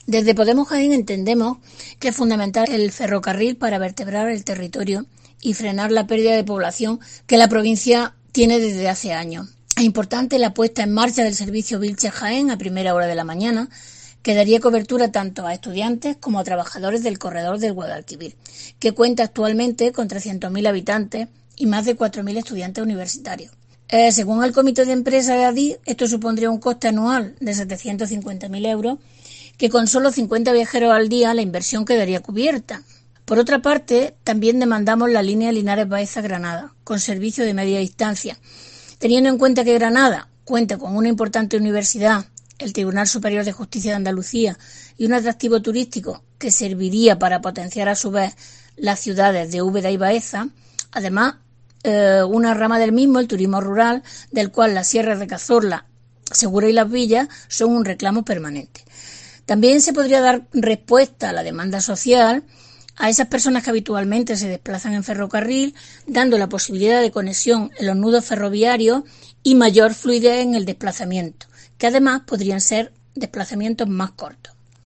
Desde Podemos Jaén entendemos que es fundamental el ferrocarril para vertebrar el territorio y frenar la pérdida de población que la provincia tiene desde hace años. Es importante la puesta en marcha del servicio Vilches-Jaén a primera hora de la mañana, que daría cobertura tanto a estudiantes como a trabajadores del corredor del Guadalquivir, que cuenta actualmente con 300.000 habitantes y más de 4.000 estudiantes universitarios. Según el comité de empresa de Adif, esto supondría un coste anual de 750.000 euros, que con solo 50 viajeros al día la inversión quedaría cubierta. Por otra parte, también demandamos la línea Linares-Baeza-Granada, con servicio de media distancia. Teniendo en cuenta que Granada cuenta con una importante universidad, el Tribunal Superior de Justicia de Andalucía y un atractivo turístico que serviría para potenciar a su vez las ciudades de Úbeda y Baeza, además una rama del mismo, el turismo rural, del cual las sierras de Cazorla, Segura y Las Villas son un reclamo permanente. También se podría dar respuesta a la demanda social a esas personas que habitualmente se desplazan en ferrocarril, dando la posibilidad de conexión en los nudos ferroviarios y mayor fluidez en el desplazamiento, que además podrían ser desplazamientos más cortos.